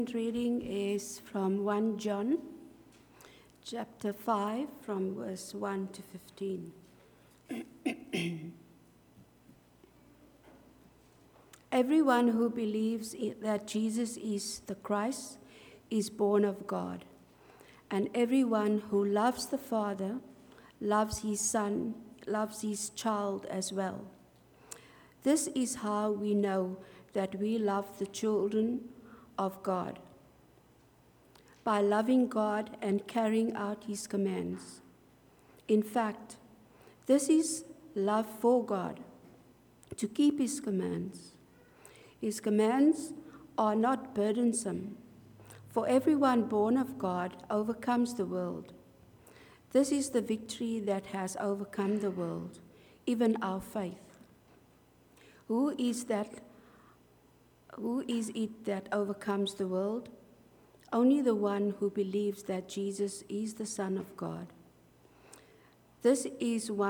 Reading is from 1 John, chapter 5, from verse 1 to 15. Everyone who believes that Jesus is the Christ is born of God, and everyone who loves the Father loves his Son, loves his child as well. This is how we know that we love the children of God, by loving God and carrying out his commands. In fact, this is love for God, to keep his commands. His commands are not burdensome, for everyone born of God overcomes the world. This is the victory that has overcome the world, even our faith. Who is it that overcomes the world? Only the one who believes that Jesus is the Son of God. This is the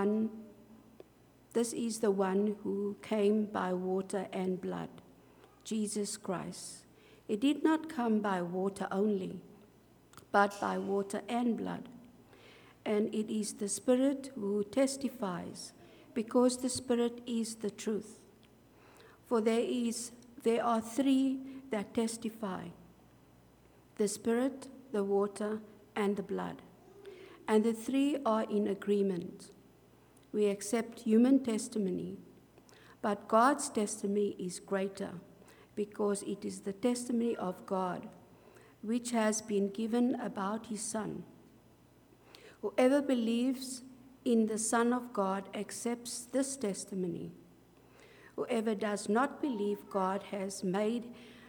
one who came by water and blood, Jesus Christ. He did not come by water only, but by water and blood. And it is the Spirit who testifies, because the Spirit is the truth. For there are three that testify: the Spirit, the water, and the blood. And the three are in agreement. We accept human testimony, but God's testimony is greater, because it is the testimony of God, which has been given about his Son. Whoever believes in the Son of God accepts this testimony. Whoever does not believe God has made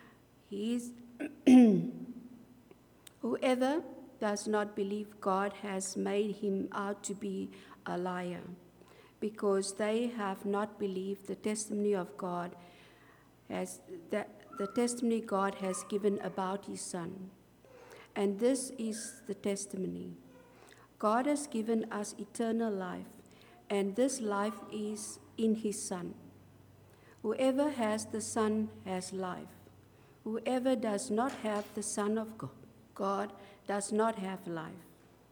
Whoever does not believe God has made him out to be a liar, because they have not believed the testimony of God the testimony God has given about his Son. And this is the testimony: God has given us eternal life, and this life is in his Son. Whoever has the Son has life. Whoever does not have the Son of God does not have life.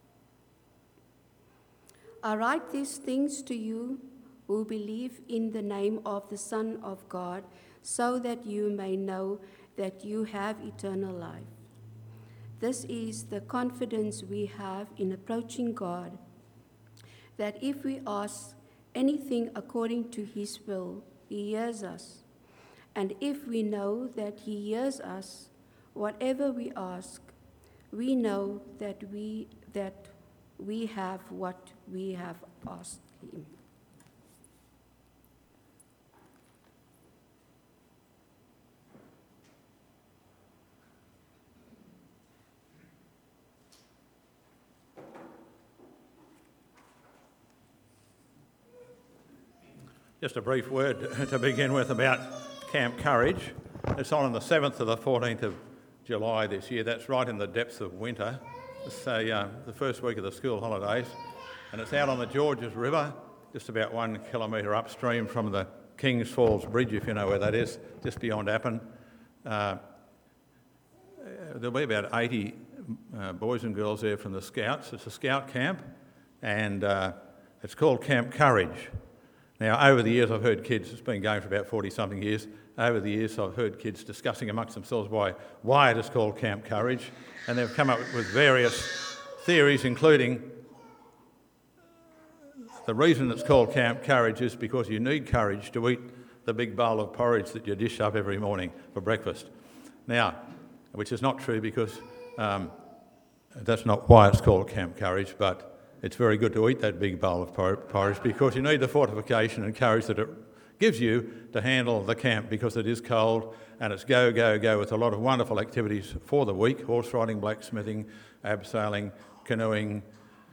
I write these things to you who believe in the name of the Son of God, so that you may know that you have eternal life. This is the confidence we have in approaching God, that if we ask anything according to his will, he hears us. And if we know that he hears us, whatever we ask, we know that we have what we have asked him. Just a brief word to begin with about Camp Courage. It's on the 7th to the 14th of July this year. That's right in the depths of winter. It's the first week of the school holidays, and it's out on the Georges River, just about 1 kilometre upstream from the Kings Falls Bridge, if you know where that is, just beyond Appin. There'll be about 80 boys and girls there from the Scouts. It's a scout camp, and it's called Camp Courage. Now, over the years, I've heard kids, it's been going for about 40-something years, over the years I've heard kids discussing amongst themselves why it is called Camp Courage, and they've come up with various theories, including the reason it's called Camp Courage is because you need courage to eat the big bowl of porridge that you dish up every morning for breakfast. Now, which is not true, because that's not why it's called Camp Courage, but it's very good to eat that big bowl of porridge, because you need the fortification and courage that it gives you to handle the camp, because it is cold and it's go, go, go, with a lot of wonderful activities for the week: horse riding, blacksmithing, abseiling, canoeing.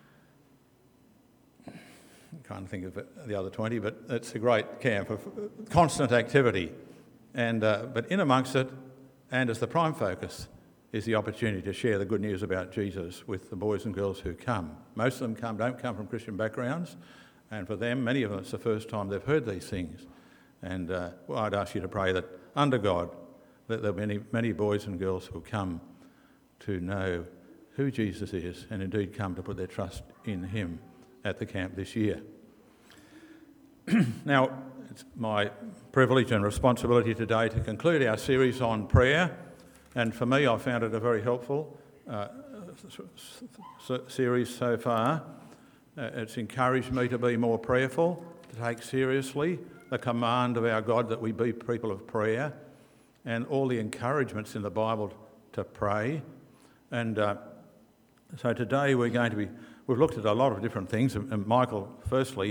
I can't think of the other 20, but it's a great camp of constant activity. And but in amongst it, and as the prime focus, is the opportunity to share the good news about Jesus with the boys and girls who come. Most of them don't come from Christian backgrounds, and for them, many of them, it's the first time they've heard these things. And I'd ask you to pray that under God, that there are many boys and girls who will come to know who Jesus is and indeed come to put their trust in him at the camp this year. Now, it's my privilege and responsibility today to conclude our series on prayer, and for me I found it a very helpful series so far. It's encouraged me to be more prayerful, to take seriously the command of our God that we be people of prayer, and all the encouragements in the Bible to pray. And so today we've looked at a lot of different things, and Michael firstly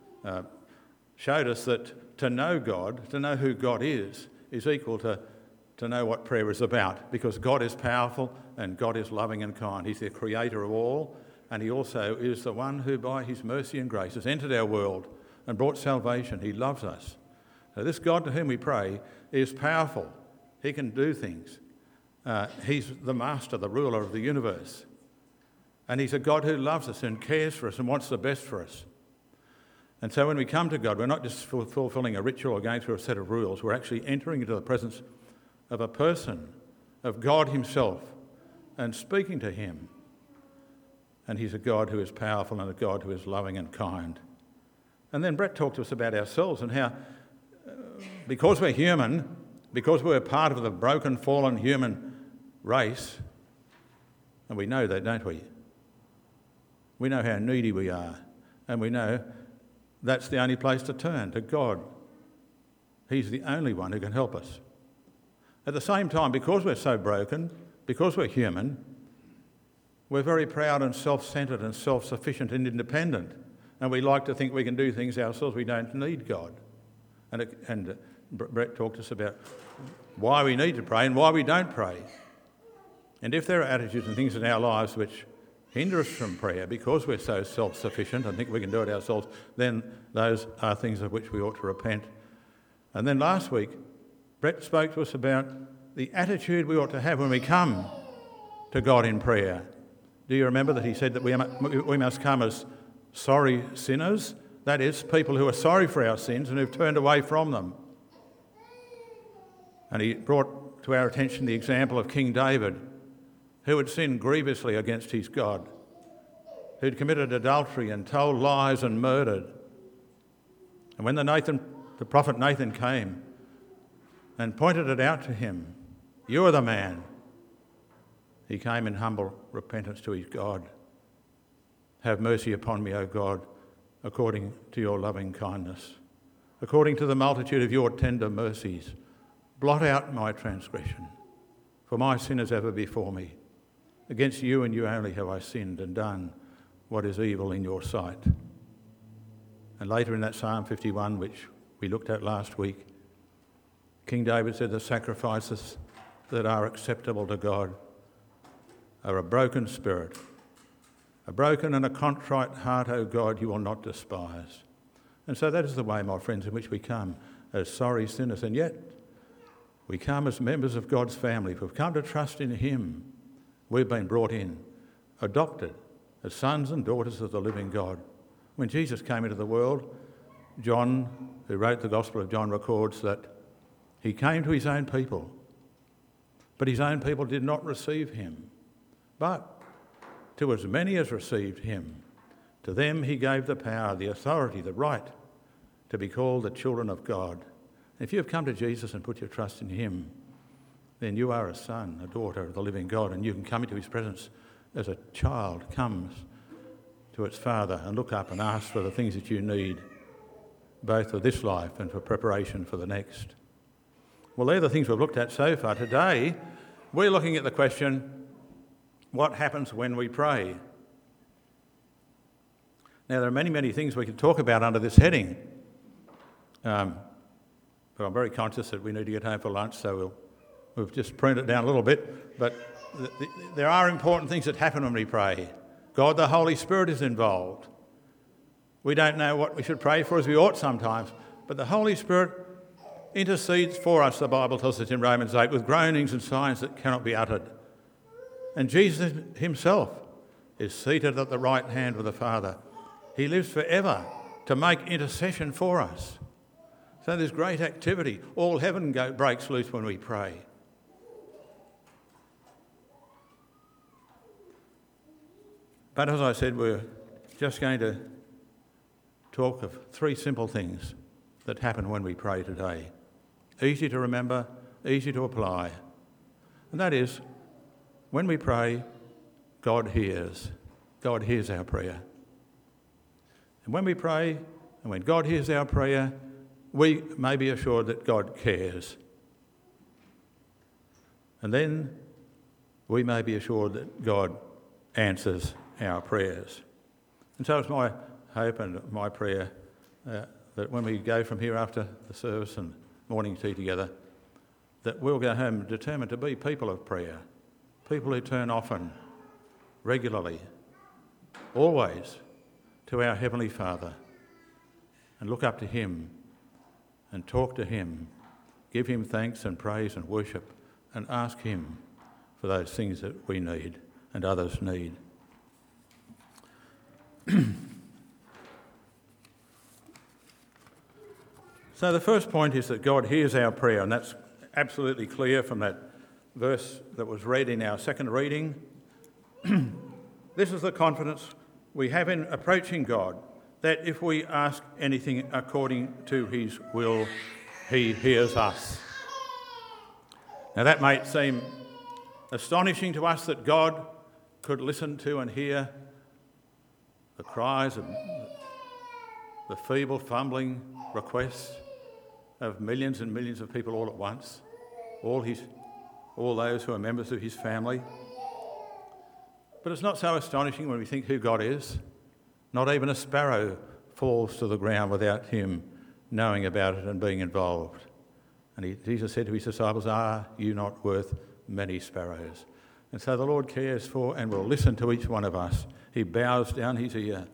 showed us that to know God, to know who God is equal to know what prayer is about, because God is powerful and God is loving and kind. He's the creator of all, and he also is the one who by his mercy and grace has entered our world and brought salvation. He loves us. So this God to whom we pray is powerful. He can do things. He's the master, the ruler of the universe. And he's a God who loves us and cares for us and wants the best for us. And so when we come to God, we're not just fulfilling a ritual or going through a set of rules. We're actually entering into the presence of a person, of God himself, and speaking to him. And he's a God who is powerful and a God who is loving and kind. And then Brett talked to us about ourselves and how, because we're human, because we're part of the broken, fallen human race, and we know that, don't we? We know how needy we are, and we know that's the only place to turn, to God. He's the only one who can help us. At the same time, because we're so broken, because we're human, we're very proud and self-centred and self-sufficient and independent, and we like to think we can do things ourselves. We don't need God. And Brett talked to us about why we need to pray and why we don't pray. And if there are attitudes and things in our lives which hinder us from prayer because we're so self-sufficient and think we can do it ourselves, then those are things of which we ought to repent. And then last week, Brett spoke to us about the attitude we ought to have when we come to God in prayer. Do you remember that he said that we must come as sorry sinners? That is, people who are sorry for our sins and who've turned away from them. And he brought to our attention the example of King David, who had sinned grievously against his God, who'd committed adultery and told lies and murdered. And when the prophet Nathan came and pointed it out to him, "You are the man," he came in humble repentance to his God. "Have mercy upon me, O God, according to your loving kindness, according to the multitude of your tender mercies. Blot out my transgression, for my sin is ever before me. Against you and you only have I sinned and done what is evil in your sight." And later in that Psalm 51, which we looked at last week, King David said, "The sacrifices that are acceptable to God are a broken spirit. A broken and a contrite heart, O God, you will not despise." And so that is the way, my friends, in which we come as sorry sinners. And yet we come as members of God's family. We've come to trust in him. We've been brought in, adopted as sons and daughters of the living God. When Jesus came into the world, John, who wrote the Gospel of John, records that he came to his own people, but his own people did not receive him. But to as many as received him, to them he gave the power, the authority, the right to be called the children of God. If you have come to Jesus and put your trust in him, then you are a son, a daughter of the living God, and you can come into his presence as a child comes to its father and look up and ask for the things that you need, both for this life and for preparation for the next. Well, they're the things we've looked at so far. Today, we're looking at the question, what happens when we pray? Now, there are many, many things we could talk about under this heading, but I'm very conscious that we need to get home for lunch, so we've just pruned it down a little bit. But there are important things that happen when we pray. God, the Holy Spirit, is involved. We don't know what we should pray for as we ought sometimes, but the Holy Spirit intercedes for us, the Bible tells us in Romans 8, with groanings and sighs that cannot be uttered. And Jesus himself is seated at the right hand of the Father. He lives forever to make intercession for us. So there's great activity. All heaven breaks loose when we pray. But as I said, we're just going to talk of three simple things that happen when we pray today. Easy to remember, easy to apply. And that is, when we pray, God hears. God hears our prayer. And when we pray, and when God hears our prayer, we may be assured that God cares. And then we may be assured that God answers our prayers. And so it's my hope and my prayer that when we go from here after the service and morning tea together, that we'll go home determined to be people of prayer, people who turn often, regularly, always to our Heavenly Father and look up to Him and talk to Him, give Him thanks and praise and worship and ask Him for those things that we need and others need. So the first point is that God hears our prayer, and that's absolutely clear from that verse that was read in our second reading. This is the confidence we have in approaching God, that if we ask anything according to His will, He hears us. Now that might seem astonishing to us that God could listen to and hear the cries of the feeble, fumbling requests of millions and millions of people all at once, all those who are members of His family. But it's not so astonishing when we think who God is. Not even a sparrow falls to the ground without Him knowing about it and being involved. And Jesus said to His disciples, "Are you not worth many sparrows?" And so the Lord cares for and will listen to each one of us. He bows down His ear.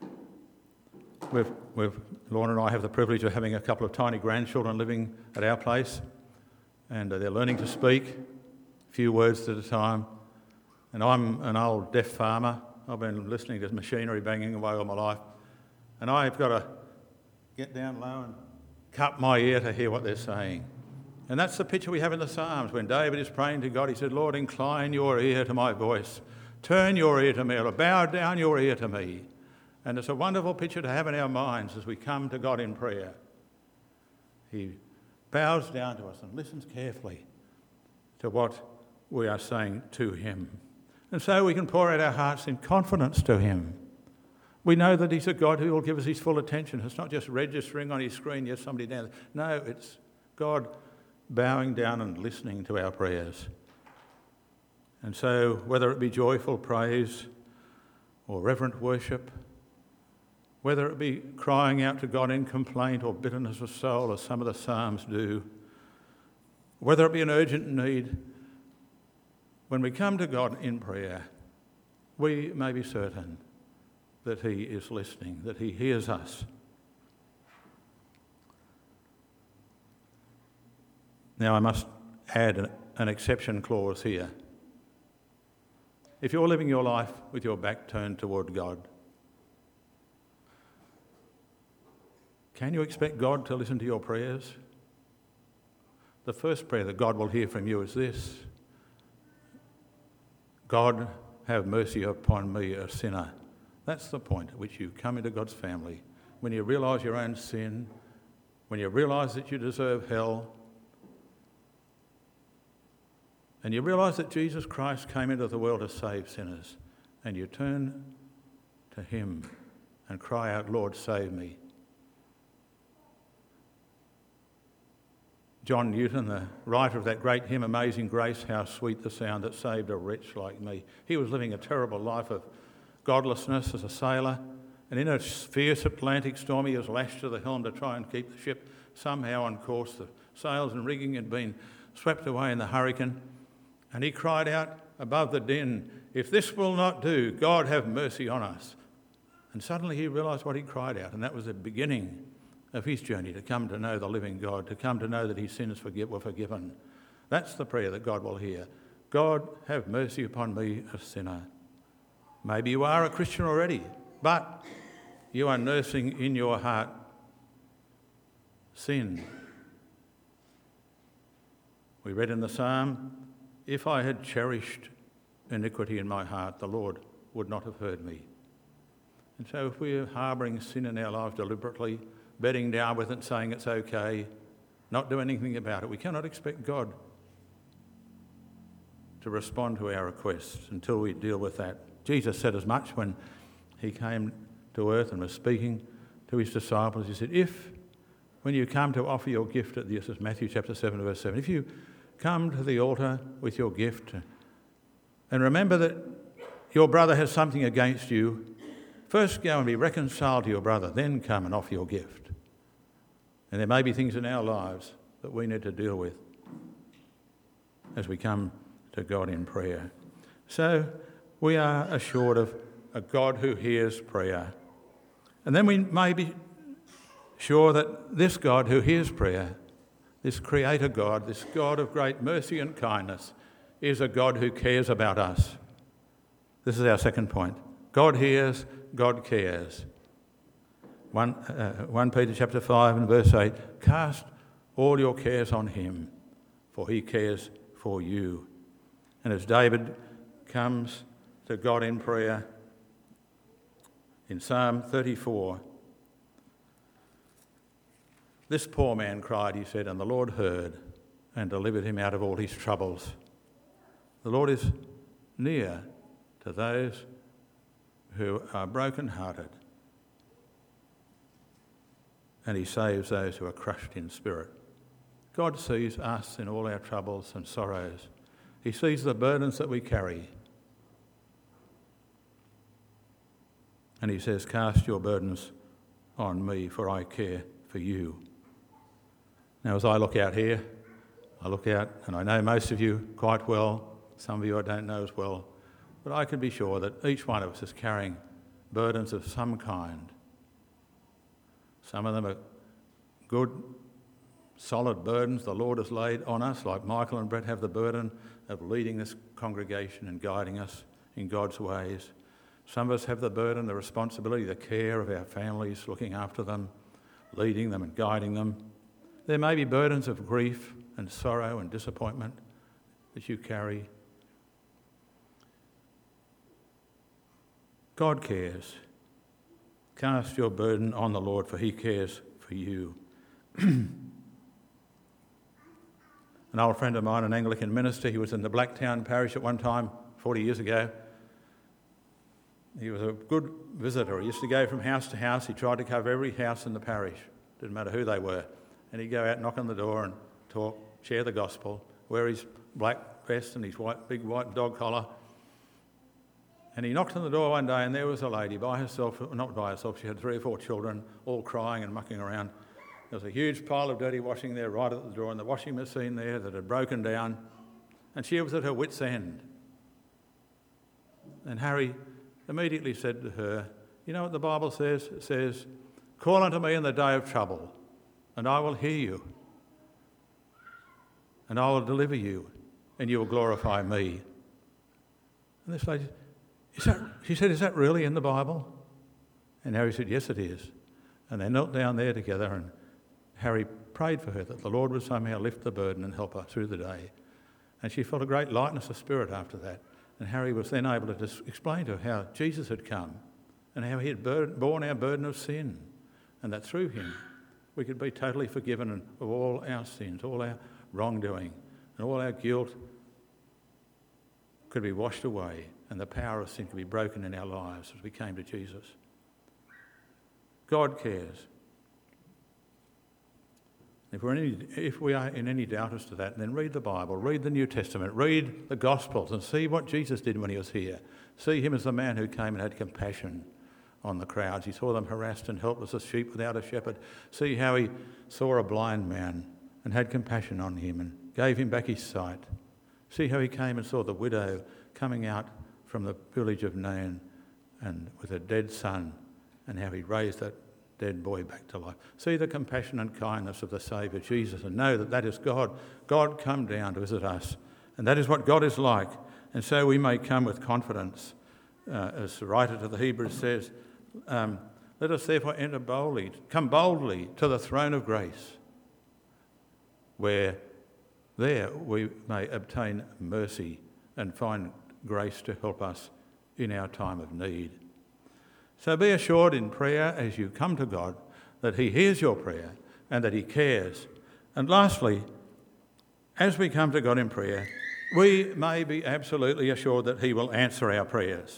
Lorna and I have the privilege of having a couple of tiny grandchildren living at our place, and they're learning to speak a few words at a time. And I'm an old deaf farmer. I've been listening to machinery banging away all my life, and I've got to get down low and cup my ear to hear what they're saying. And that's the picture we have in the Psalms. When David is praying to God, he said, "Lord, incline your ear to my voice. Turn your ear to me, or bow down your ear to me." And it's a wonderful picture to have in our minds as we come to God in prayer. He bows down to us and listens carefully to what we are saying to Him. And so we can pour out our hearts in confidence to Him. We know that He's a God who will give us His full attention. It's not just registering on His screen, yes, somebody down there. No, it's God bowing down and listening to our prayers. And so whether it be joyful praise or reverent worship, whether it be crying out to God in complaint or bitterness of soul, as some of the Psalms do, whether it be an urgent need, when we come to God in prayer, we may be certain that He is listening, that He hears us. Now, I must add an exception clause here. If you're living your life with your back turned toward God, can you expect God to listen to your prayers? The first prayer that God will hear from you is this: God, have mercy upon me, a sinner. That's the point at which you come into God's family. When you realise your own sin, when you realise that you deserve hell, and you realise that Jesus Christ came into the world to save sinners, and you turn to Him and cry out, "Lord, save me." John Newton, the writer of that great hymn, Amazing Grace, how sweet the sound that saved a wretch like me. He was living a terrible life of godlessness as a sailor, and in a fierce Atlantic storm he was lashed to the helm to try and keep the ship somehow on course. The sails and rigging had been swept away in the hurricane, and he cried out above the din, "If this will not do, God have mercy on us." And suddenly he realised what he cried out, and that was the beginning of his journey to come to know the living God, to come to know that his sins were forgiven. That's the prayer that God will hear. God, have mercy upon me, a sinner. Maybe you are a Christian already, but you are nursing in your heart sin. We read in the Psalm, "If I had cherished iniquity in my heart, the Lord would not have heard me. And so if we are harbouring sin in our lives deliberately, bedding down with it, saying it's okay, not doing anything about it, we cannot expect God to respond to our requests until we deal with that. Jesus said as much when he came to earth and was speaking to his disciples. He said, when you come to offer your gift at this is Matthew chapter 7 verse 7, if you come to the altar with your gift and remember that your brother has something against you, first go and be reconciled to your brother, then come and offer your gift. And there may be things in our lives that we need to deal with as we come to God in prayer. So we are assured of a God who hears prayer. And then we may be sure that this God who hears prayer, this Creator God, this God of great mercy and kindness, is a God who cares about us. This is our second point. God hears, God cares. 1 Peter chapter 5 and verse 8, cast all your cares on him, for he cares for you. And as David comes to God in prayer, in Psalm 34, this poor man cried, he said, and the Lord heard and delivered him out of all his troubles. The Lord is near to those who are broken-hearted, and he saves those who are crushed in spirit. God sees us in all our troubles and sorrows. He sees the burdens that we carry. And he says, cast your burdens on me, for I care for you. Now, as I look out here, and I know most of you quite well, some of you I don't know as well, but I can be sure that each one of us is carrying burdens of some kind. Some of them are good, solid burdens the Lord has laid on us, like Michael and Brett have the burden of leading this congregation and guiding us in God's ways. Some of us have the burden, the responsibility, the care of our families, looking after them, leading them and guiding them. There may be burdens of grief and sorrow and disappointment that you carry. God cares. Cast your burden on the Lord, for he cares for you. An old friend of mine, an Anglican minister, he was in the Blacktown parish at one time, 40 years ago. He was a good visitor. He used to go from house to house. He tried to cover every house in the parish. Didn't matter who they were. And he'd go out, knock on the door and talk, share the gospel, wear his black vest and his big white dog collar. And he knocked on the door one day and there was a lady by herself, not by herself, she had 3 or 4 children, all crying and mucking around. There was a huge pile of dirty washing there right at the door and the washing machine there that had broken down. And she was at her wit's end. And Harry immediately said to her, you know what the Bible says? It says, call unto me in the day of trouble, and I will hear you, and I will deliver you, and you will glorify me. And this lady, she said, is that really in the Bible? And Harry said, yes, it is. And they knelt down there together, and Harry prayed for her that the Lord would somehow lift the burden and help her through the day. And she felt a great lightness of spirit after that. And Harry was then able to explain to her how Jesus had come and how he had borne our burden of sin, and that through him we could be totally forgiven of all our sins, all our wrongdoing, and all our guilt could be washed away, and the power of sin could be broken in our lives as we came to Jesus. God cares. If we are in any doubt as to that, then read the Bible, read the New Testament, read the Gospels and see what Jesus did when he was here. See him as the man who came and had compassion on the crowds. He saw them harassed and helpless as sheep without a shepherd. See how he saw a blind man and had compassion on him and gave him back his sight. See how he came and saw the widow coming out from the village of Nain and with a dead son, and how he raised that dead boy back to life. See the compassion and kindness of the Saviour Jesus, and know that that is God. God come down to visit us, and that is what God is like. And so we may come with confidence, as the writer to the Hebrews says, let us therefore come boldly to the throne of grace, where there we may obtain mercy and find grace to help us in our time of need. So be assured in prayer as you come to God that he hears your prayer and that he cares. And lastly, as we come to God in prayer, we may be absolutely assured that he will answer our prayers.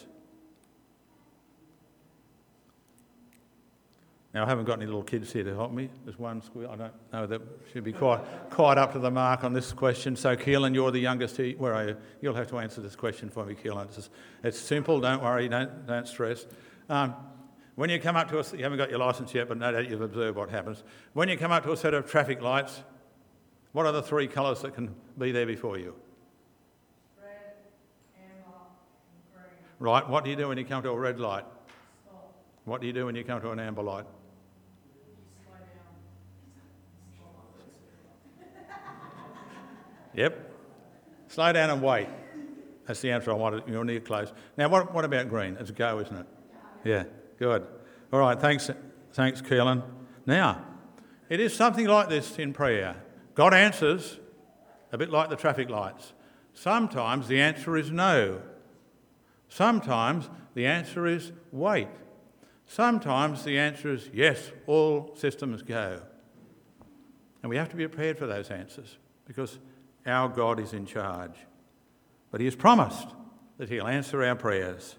Now, I haven't got any little kids here to help me. There's one squeal. I don't know that should be quite up to the mark on this question. So, Keelan, you're the youngest here. Where are you? You'll have to answer this question for me, Keelan. It's simple. Don't worry. Don't stress. When you come up to us, you haven't got your licence yet, but no doubt you've observed what happens. When you come up to a set of traffic lights, what are the three colours that can be there before you? Red, amber, and green. Right. What do you do when you come to a red light? Stop. What do you do when you come to an amber light? Slow down. Yep. Slow down and wait. That's the answer I wanted. You're near close. Now, what about green? It's go, isn't it? Yeah, good. All right, thanks, Keelan. Now, it is something like this in prayer. God answers a bit like the traffic lights. Sometimes the answer is no. Sometimes the answer is wait. Sometimes the answer is yes, all systems go. And we have to be prepared for those answers because our God is in charge. But he has promised that he'll answer our prayers.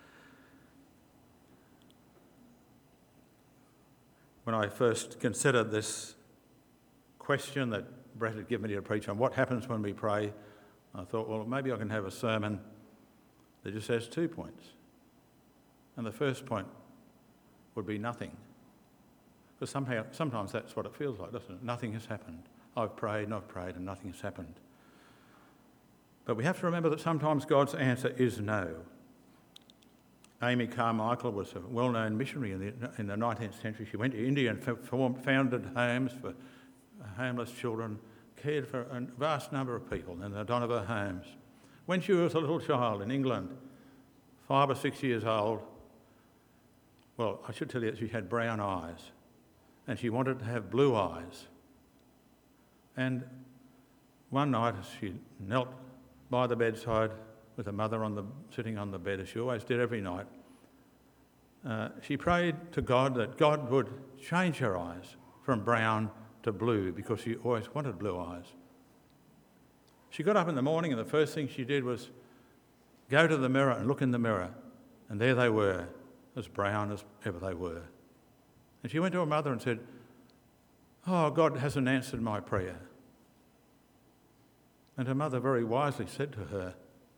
When I first considered this question that Brett had given me to preach on, what happens when we pray, I thought, well, maybe I can have a sermon that just has 2 points. And the first point would be nothing. Because sometimes that's what it feels like, doesn't it? Nothing has happened. I've prayed and nothing has happened. But we have to remember that sometimes God's answer is no. Amy Carmichael was a well-known missionary in the 19th century. She went to India and founded homes for homeless children, cared for a vast number of people in the Dohnavur homes. When she was a little child in England, 5 or 6 years old, well, I should tell you that she had brown eyes and she wanted to have blue eyes. And one night as she knelt by the bedside with her mother sitting on the bed, as she always did every night, she prayed to God that God would change her eyes from brown to blue because she always wanted blue eyes. She got up in the morning and the first thing she did was go to the mirror and look in the mirror, and there they were, as brown as ever they were. And she went to her mother and said, "Oh, God hasn't answered my prayer." And her mother very wisely said to her,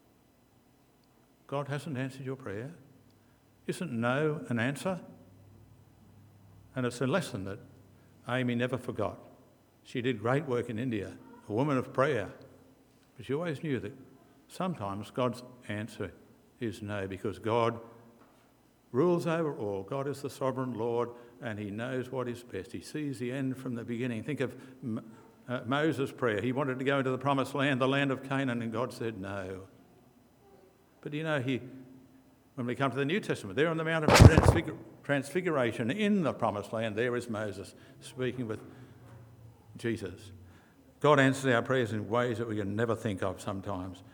"God hasn't answered your prayer? Isn't no an answer?" And it's a lesson that Amy never forgot. She did great work in India, a woman of prayer, but she always knew that sometimes God's answer is no, because God rules over all. God is the sovereign Lord and he knows what is best. He sees the end from the beginning. Think of Moses' prayer. He wanted to go into the promised land, the land of Canaan, and God said no. But you know, when we come to the New Testament, there on the Mount of Transfiguration in the promised land, there is Moses speaking with Jesus. God answers our prayers in ways that we can never think of sometimes.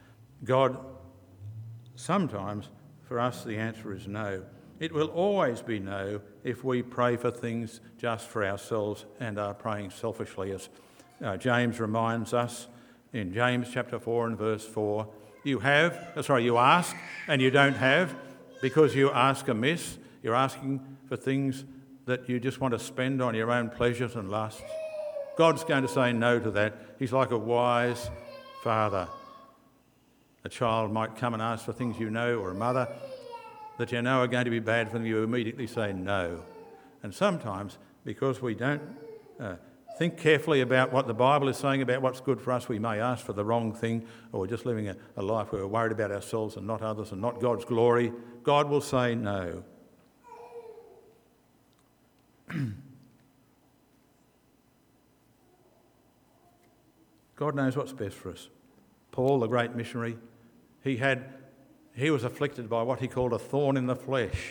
Sometimes for us the answer is no. It will always be no if we pray for things just for ourselves and are praying selfishly, as James reminds us in James chapter 4 and verse 4. You ask and you don't have because you ask amiss. You're asking for things that you just want to spend on your own pleasures and lusts. God's going to say no to that. He's like a wise father. A child might come and ask for things you know, or a mother that you know are going to be bad for them. You immediately say no. And sometimes, because we don't think carefully about what the Bible is saying about what's good for us, we may ask for the wrong thing, or we're just living a life where we're worried about ourselves and not others and not God's glory. God will say no. God knows what's best for us. Paul, the great missionary, he was afflicted by what he called a thorn in the flesh.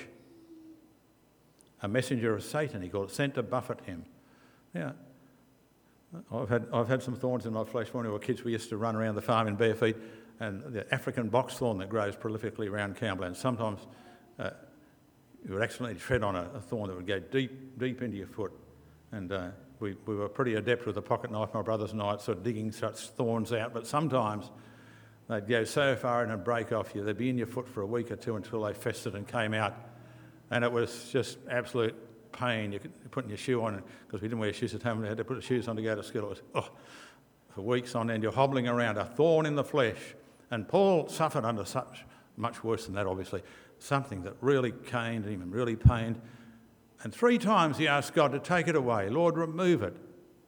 A messenger of Satan, he called it, sent to buffet him. Yeah, I've had some thorns in my flesh. When we were kids, we used to run around the farm in bare feet. and the African boxthorn that grows prolifically around Campbell, and sometimes you would accidentally tread on a thorn that would go deep into your foot. And we were pretty adept with a pocket knife, my brothers and I, sort of digging such thorns out, but sometimes they'd go so far in and break off you. They'd be in your foot for a week or two until they festered and came out. And it was just absolute pain. You could put your shoe on, because we didn't wear shoes at home, we had to put the shoes on to go to school. It was, for weeks on end, you're hobbling around, a thorn in the flesh. And Paul suffered under such, much worse than that, obviously, something that really caned him and really pained. And 3 times he asked God to take it away. Lord, remove it.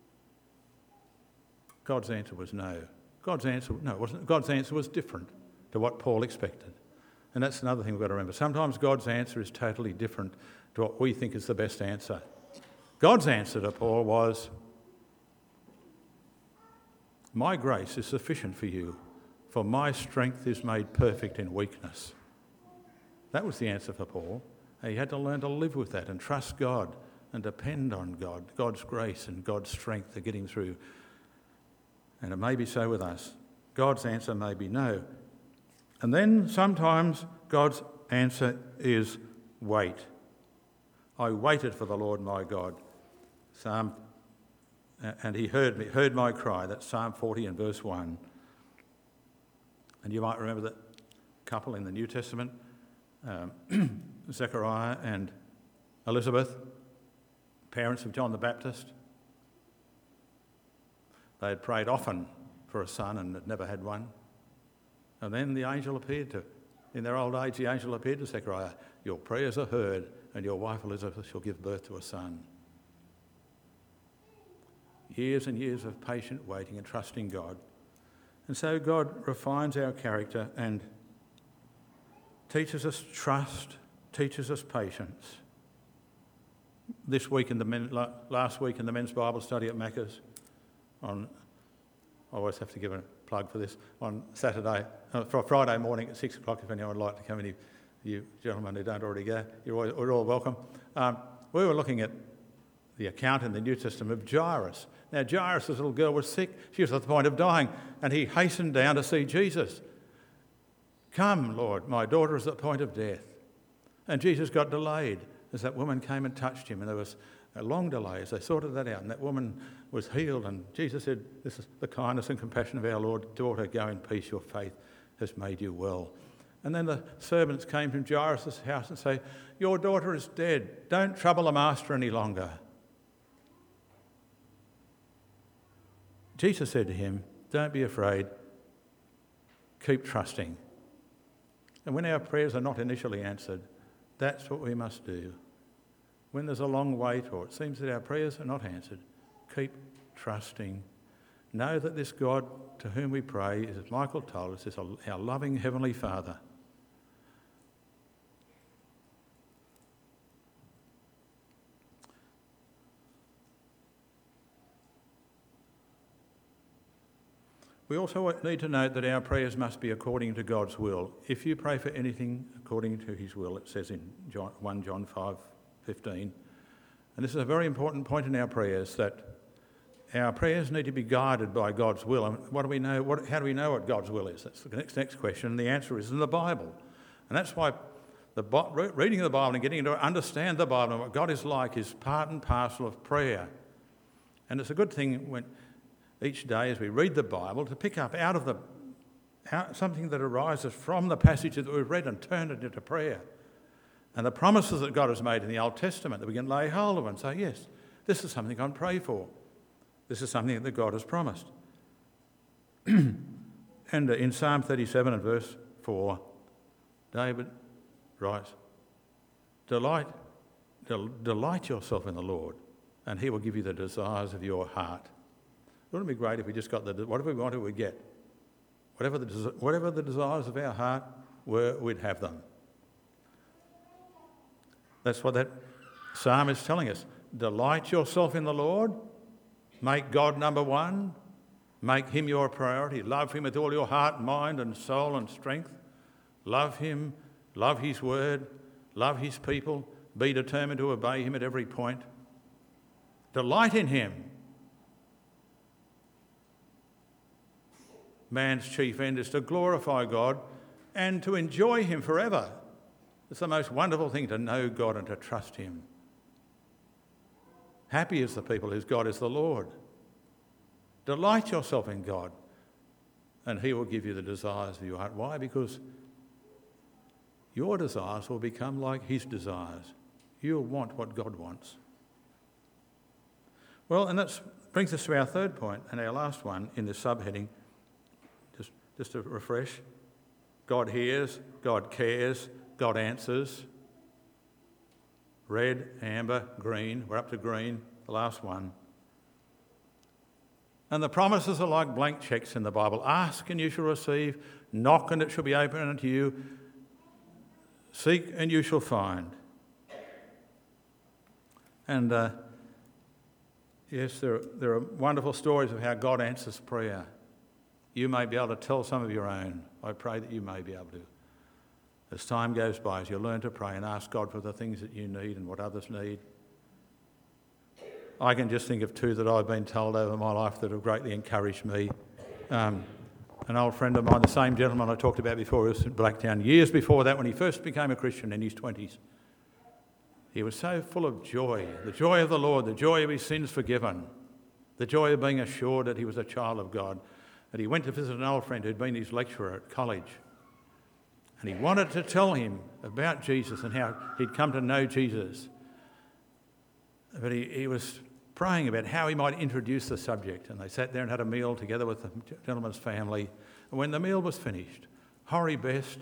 God's answer was no. God's answer was different to what Paul expected. And that's another thing we've got to remember. Sometimes God's answer is totally different to what we think is the best answer. God's answer to Paul was, my grace is sufficient for you, for my strength is made perfect in weakness. That was the answer for Paul. He had to learn to live with that and trust God and depend on God, God's grace and God's strength to get him through. And it may be so with us. God's answer may be no. And then sometimes God's answer is wait. I waited for the Lord my God. And he heard my cry. That's Psalm 40 and verse 1. And you might remember that couple in the New Testament, Zechariah and Elizabeth, parents of John the Baptist. They had prayed often for a son and had never had one. And then the angel appeared in their old age, the angel appeared to Zechariah. Your prayers are heard, and your wife Elizabeth shall give birth to a son. Years and years of patient waiting and trusting God. And so God refines our character and teaches us trust, teaches us patience. Last week in the men's Bible study at Macca's, I always have to give a plug for this, on Friday morning at 6 o'clock, if anyone would like to come in, you gentlemen who don't already go, you're all welcome. We were looking at the account in the New Testament of Jairus. Now, Jairus' little girl was sick. She was at the point of dying, and he hastened down to see Jesus. Come, Lord, my daughter is at the point of death. And Jesus got delayed as that woman came and touched him, and there was a long delay as they sorted that out, and that woman was healed, and Jesus said, this is the kindness and compassion of our Lord. Daughter, go in peace, your faith has made you well. And then the servants came from Jairus' house and say, your daughter is dead. Don't trouble the master any longer. Jesus said to him, don't be afraid, keep trusting. And when our prayers are not initially answered, that's what we must do. When there's a long wait or it seems that our prayers are not answered, keep trusting. Know that this God to whom we pray, as Michael told us, is our loving Heavenly Father. We also need to note that our prayers must be according to God's will. If you pray for anything according to his will, it says in 1 John 5:15. And this is a very important point in our prayers, that our prayers need to be guided by God's will. And what do we know? How do we know what God's will is? That's the next question. And the answer is in the Bible. And that's why reading the Bible and getting to understand the Bible and what God is like is part and parcel of prayer. And it's a good thing when each day as we read the Bible to pick up out of something that arises from the passage that we've read and turn it into prayer. And the promises that God has made in the Old Testament that we can lay hold of and say, yes, this is something I can pray for. This is something that God has promised. And in Psalm 37 and verse 4, David writes, delight yourself in the Lord, and he will give you the desires of your heart. Wouldn't it be great if we just got whatever we wanted, we get. Whatever the desires of our heart were, we'd have them. That's what that psalm is telling us. Delight yourself in the Lord. Make God number one. Make him your priority. Love him with all your heart, mind and soul and strength. Love him. Love his word. Love his people. Be determined to obey him at every point. Delight in him. man's chief end is to glorify God and to enjoy him forever. It's the most wonderful thing to know God and to trust him. Happy is the people whose God is the Lord. Delight yourself in God, and he will give you the desires of your heart. Why? Because your desires will become like his desires. You'll want what God wants. Well, and that brings us to our third point and our last one in this subheading. Just to refresh, God hears, God cares, God answers. Red, amber, green. We're up to green, the last one. And the promises are like blank cheques in the Bible. Ask and you shall receive. Knock and it shall be opened unto you. Seek and you shall find. And yes, there are wonderful stories of how God answers prayer. You may be able to tell some of your own. I pray that you may be able to. As time goes by, as you learn to pray and ask God for the things that you need and what others need. I can just think of two that I've been told over my life that have greatly encouraged me. An old friend of mine, the same gentleman I talked about before, was in Blacktown, years before that when he first became a Christian in his 20s. He was so full of joy, the joy of the Lord, the joy of his sins forgiven, the joy of being assured that he was a child of God. And he went to visit an old friend who'd been his lecturer at college. And he wanted to tell him about Jesus and how he'd come to know Jesus. But he was praying about how he might introduce the subject. And they sat there and had a meal together with the gentleman's family. And when the meal was finished, Horry Best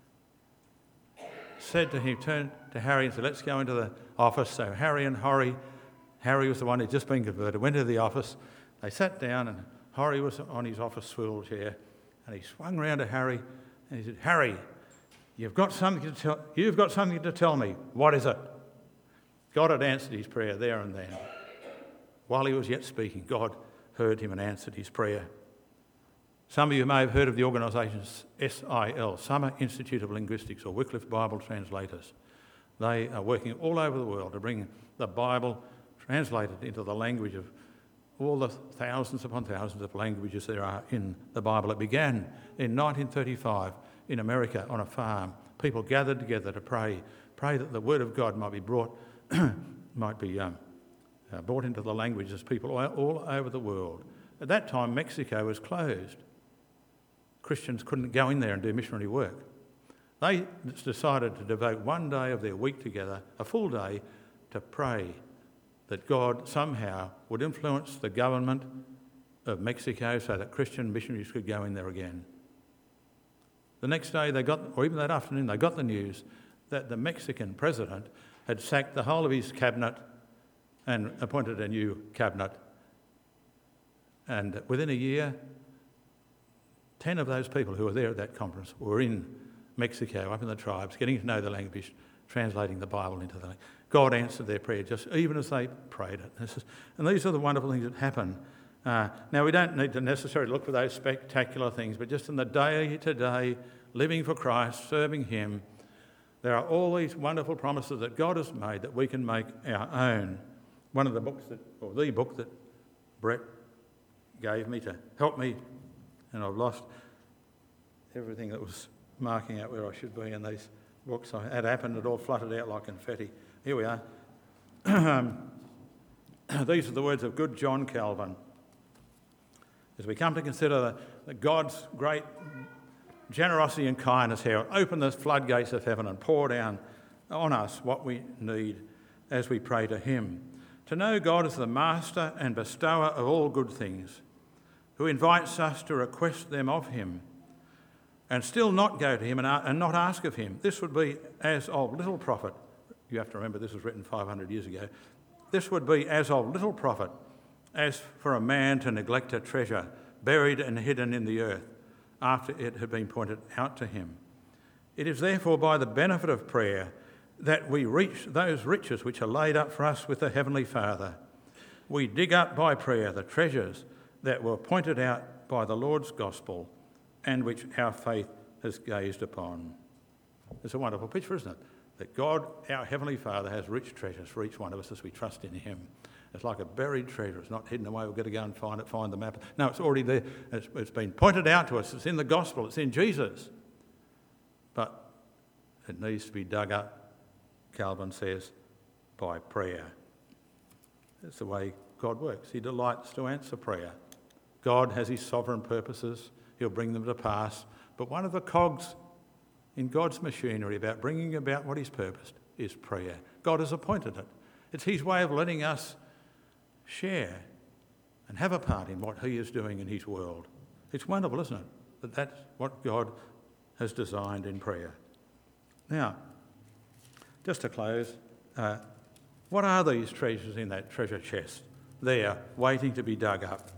said to him, turned to Harry and said, let's go into the office. So Harry and Horry, Harry was the one who'd just been converted, went to the office. They sat down and Horry was on his office swivel chair, and he swung round to Harry and he said, Harry, you've got something to tell me. What is it? God had answered his prayer there and then. While he was yet speaking, God heard him and answered his prayer. Some of you may have heard of the organisation SIL, Summer Institute of Linguistics, or Wycliffe Bible Translators. They are working all over the world to bring the Bible translated into the language of all the thousands upon thousands of languages there are in the Bible. It began in 1935 in America on a farm. People gathered together to pray that the Word of God might be brought into the languages of people all over the world. At that time, Mexico was closed. Christians couldn't go in there and do missionary work. They decided to devote one day of their week together, a full day, to pray that God somehow would influence the government of Mexico so that Christian missionaries could go in there again. The next day or even that afternoon, they got the news that the Mexican president had sacked the whole of his cabinet and appointed a new cabinet. And within a year, 10 of those people who were there at that conference were in Mexico, up in the tribes, getting to know the language, translating the Bible into the language. God answered their prayer just even as they prayed it. And these are the wonderful things that happen. Now, we don't need to necessarily look for those spectacular things, but just in the day-to-day, living for Christ, serving him, there are all these wonderful promises that God has made that we can make our own. One of the books the book that Brett gave me to help me, and I've lost everything that was marking out where I should be in these books. It had happened, it all fluttered out like confetti. Here we are. These are the words of good John Calvin. As we come to consider God's great generosity and kindness here, open the floodgates of heaven and pour down on us what we need as we pray to him. To know God as the master and bestower of all good things, who invites us to request them of him, and still not go to him and not ask of him. This would be as of little profit. You have to remember this was written 500 years ago. This would be as of little profit as for a man to neglect a treasure buried and hidden in the earth after it had been pointed out to him. It is therefore by the benefit of prayer that we reach those riches which are laid up for us with the Heavenly Father. We dig up by prayer the treasures that were pointed out by the Lord's gospel and which our faith has gazed upon. It's a wonderful picture, isn't it? That God, our Heavenly Father, has rich treasures for each one of us as we trust in him. It's like a buried treasure. It's not hidden away. We've got to go and find it, find the map. No, it's already there. It's been pointed out to us. It's in the gospel. It's in Jesus. But it needs to be dug up, Calvin says, by prayer. That's the way God works. He delights to answer prayer. God has his sovereign purposes. He'll bring them to pass. But one of the cogs in God's machinery about bringing about what he's purposed is prayer. God has appointed it. It's his way of letting us share and have a part in what he is doing in his world. It's wonderful, isn't it? That that's what God has designed in prayer. Now, just to close, what are these treasures in that treasure chest there, waiting to be dug up?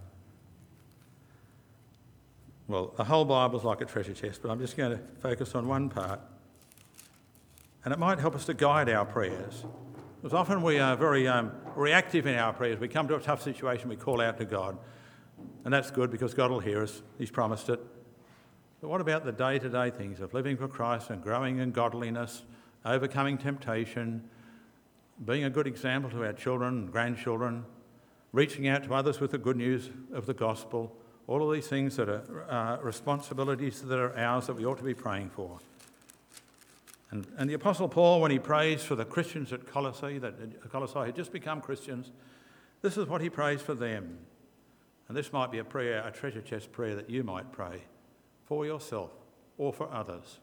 Well, the whole Bible's like a treasure chest, but I'm just going to focus on one part. And it might help us to guide our prayers. Because often we are very reactive in our prayers. We come to a tough situation, we call out to God. And that's good because God will hear us. He's promised it. But what about the day-to-day things of living for Christ and growing in godliness, overcoming temptation, being a good example to our children and grandchildren, reaching out to others with the good news of the gospel, all of these things that are responsibilities that are ours that we ought to be praying for. And the Apostle Paul, when he prays for the Christians at Colossae had just become Christians, this is what he prays for them. And this might be a prayer, a treasure chest prayer that you might pray for yourself or for others.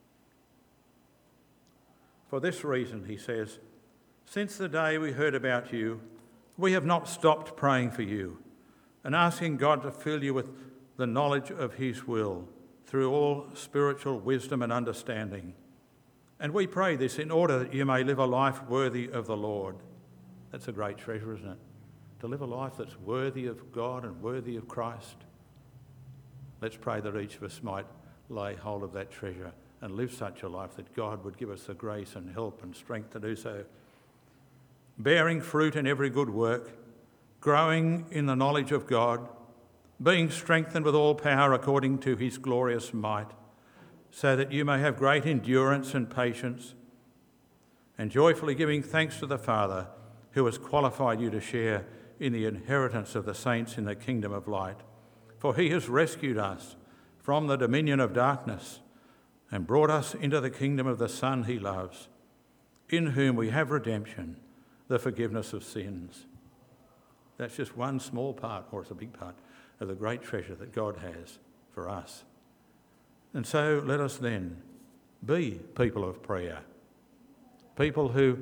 For this reason, he says, since the day we heard about you, we have not stopped praying for you and asking God to fill you with the knowledge of his will through all spiritual wisdom and understanding. And we pray this in order that you may live a life worthy of the Lord. That's a great treasure, isn't it? To live a life that's worthy of God and worthy of Christ. Let's pray that each of us might lay hold of that treasure and live such a life that God would give us the grace and help and strength to do so. Bearing fruit in every good work, growing in the knowledge of God, being strengthened with all power according to his glorious might, so that you may have great endurance and patience, and joyfully giving thanks to the Father who has qualified you to share in the inheritance of the saints in the kingdom of light. For he has rescued us from the dominion of darkness and brought us into the kingdom of the Son he loves, in whom we have redemption, the forgiveness of sins. That's just one small part, or it's a big part, of the great treasure that God has for us. And so let us then be people of prayer, people who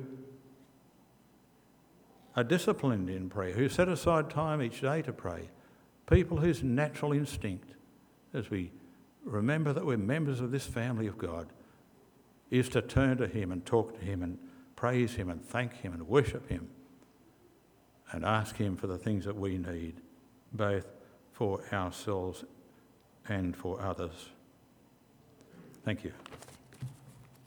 are disciplined in prayer, who set aside time each day to pray, people whose natural instinct, as we remember that we're members of this family of God, is to turn to him and talk to him and praise him and thank him and worship him and ask him for the things that we need, both for ourselves and for others. Thank you.